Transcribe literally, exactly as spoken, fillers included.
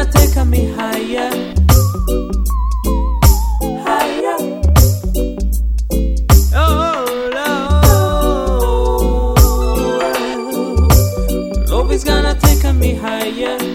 gonna take me higher, higher. Oh, love, love is gonna take me higher.